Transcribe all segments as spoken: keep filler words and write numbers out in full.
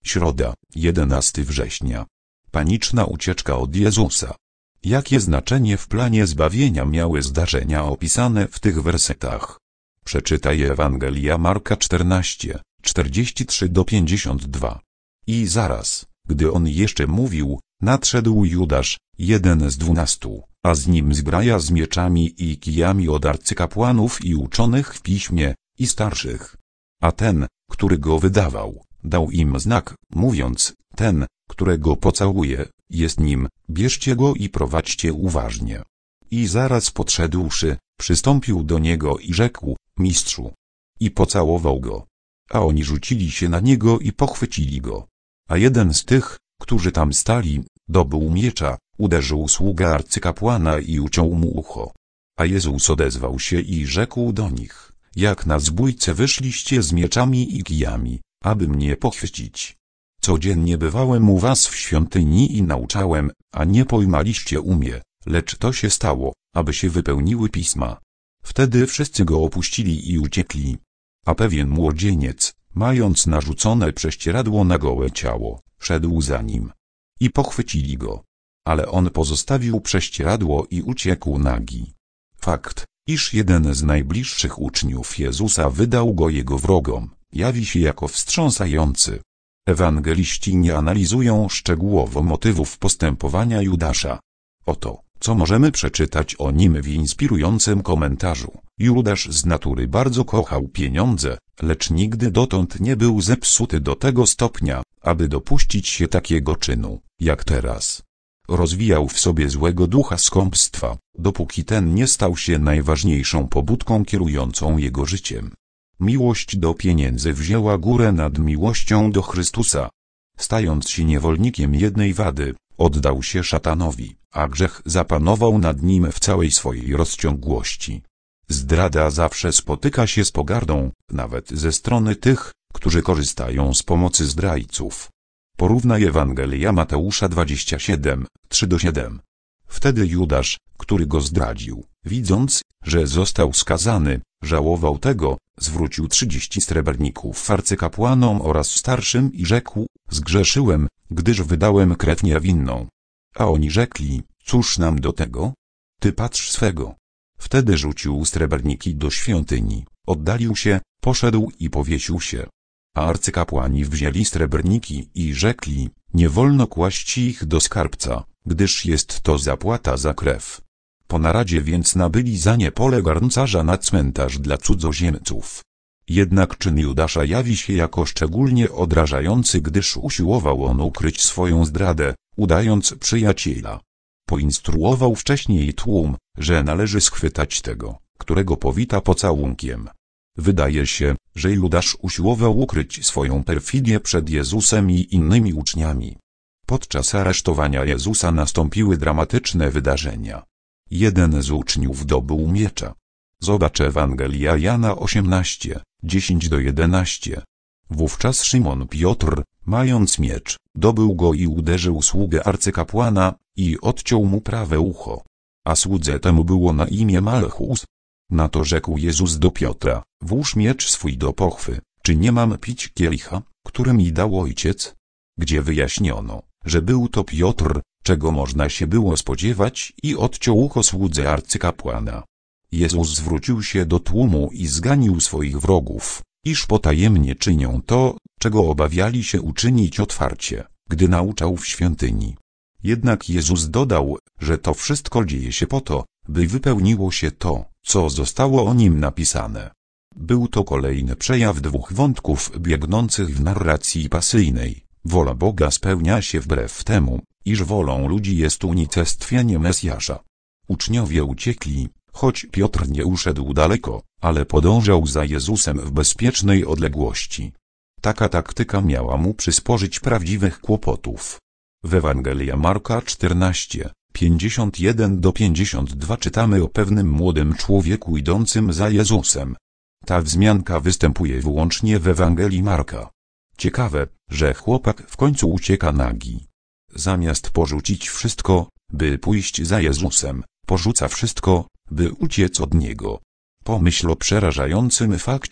Środa, jedenastego września. Paniczna ucieczka od Jezusa. Jakie znaczenie w planie zbawienia miały zdarzenia opisane w tych wersetach? Przeczytaj Ewangelia Marka czternaście, czterdzieści trzy do pięćdziesiąt dwa. I zaraz, gdy on jeszcze mówił, nadszedł Judasz, jeden z dwunastu, a z nim zgraja z mieczami i kijami od arcykapłanów i uczonych w piśmie, i starszych. A ten, który go wydawał, dał im znak, mówiąc, ten, którego pocałuje, jest nim, bierzcie go i prowadźcie uważnie. I zaraz podszedłszy, przystąpił do niego i rzekł, mistrzu. I pocałował go. A oni rzucili się na niego i pochwycili go. A jeden z tych, którzy tam stali, dobył miecza, uderzył sługę arcykapłana i uciął mu ucho. A Jezus odezwał się i rzekł do nich, jak na zbójce wyszliście z mieczami i kijami, aby mnie pochwycić. Codziennie bywałem u was w świątyni i nauczałem, a nie pojmaliście umie, lecz to się stało, aby się wypełniły pisma. Wtedy wszyscy go opuścili i uciekli. A pewien młodzieniec, mając narzucone prześcieradło na gołe ciało, szedł za nim. I pochwycili go. Ale on pozostawił prześcieradło i uciekł nagi. Fakt, iż jeden z najbliższych uczniów Jezusa wydał go jego wrogom, jawi się jako wstrząsający. Ewangeliści nie analizują szczegółowo motywów postępowania Judasza. Oto, co możemy przeczytać o nim w inspirującym komentarzu. Judasz z natury bardzo kochał pieniądze, lecz nigdy dotąd nie był zepsuty do tego stopnia, aby dopuścić się takiego czynu, jak teraz. Rozwijał w sobie złego ducha skąpstwa, dopóki ten nie stał się najważniejszą pobudką kierującą jego życiem. Miłość do pieniędzy wzięła górę nad miłością do Chrystusa. Stając się niewolnikiem jednej wady, oddał się szatanowi, a grzech zapanował nad nim w całej swojej rozciągłości. Zdrada zawsze spotyka się z pogardą, nawet ze strony tych, którzy korzystają z pomocy zdrajców. Porównaj Ewangelia Mateusza dwadzieścia siedem, trzy do siedem. Wtedy Judasz, który go zdradził, widząc, że został skazany, żałował tego, zwrócił trzydzieści srebrników arcykapłanom oraz starszym i rzekł, zgrzeszyłem, gdyż wydałem krew niewinną. A oni rzekli, cóż nam do tego? Ty patrz swego. Wtedy rzucił srebrniki do świątyni, oddalił się, poszedł i powiesił się. A arcykapłani wzięli srebrniki i rzekli, nie wolno kłaść ich do skarbca, gdyż jest to zapłata za krew. Po naradzie więc nabyli za nie pole garncarza na cmentarz dla cudzoziemców. Jednak czyn Judasza jawi się jako szczególnie odrażający, gdyż usiłował on ukryć swoją zdradę, udając przyjaciela. Poinstruował wcześniej tłum, że należy schwytać tego, którego powita pocałunkiem. Wydaje się, że Judasz usiłował ukryć swoją perfidię przed Jezusem i innymi uczniami. Podczas aresztowania Jezusa nastąpiły dramatyczne wydarzenia. Jeden z uczniów dobył miecza. Zobacz Ewangelia Jana osiemnaście, dziesięć do jedenastu. Wówczas Szymon Piotr, mając miecz, dobył go i uderzył sługę arcykapłana, i odciął mu prawe ucho. A słudze temu było na imię Malchus. Na to rzekł Jezus do Piotra, włóż miecz swój do pochwy, czy nie mam pić kielicha, który mi dał ojciec? Gdzie wyjaśniono, że był to Piotr, czego można się było spodziewać, i odciął ucho słudze arcykapłana. Jezus zwrócił się do tłumu i zganił swoich wrogów, iż potajemnie czynią to, czego obawiali się uczynić otwarcie, gdy nauczał w świątyni. Jednak Jezus dodał, że to wszystko dzieje się po to, by wypełniło się to, co zostało o nim napisane. Był to kolejny przejaw dwóch wątków biegnących w narracji pasyjnej. Wola Boga spełnia się wbrew temu, iż wolą ludzi jest unicestwienie Mesjasza. Uczniowie uciekli, choć Piotr nie uszedł daleko, ale podążał za Jezusem w bezpiecznej odległości. Taka taktyka miała mu przysporzyć prawdziwych kłopotów. W Ewangelia Marka czternaście, pięćdziesiąt jeden do pięćdziesiąt dwa czytamy o pewnym młodym człowieku idącym za Jezusem. Ta wzmianka występuje wyłącznie w Ewangelii Marka. Ciekawe, że chłopak w końcu ucieka nagi. Zamiast porzucić wszystko, by pójść za Jezusem, porzuca wszystko, by uciec od Niego. Pomyśl o przerażającym fakcie,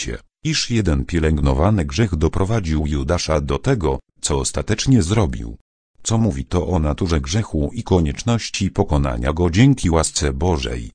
iż jeden pielęgnowany grzech doprowadził Judasza do tego, co ostatecznie zrobił. Co mówi to o naturze grzechu i konieczności pokonania go dzięki łasce Bożej.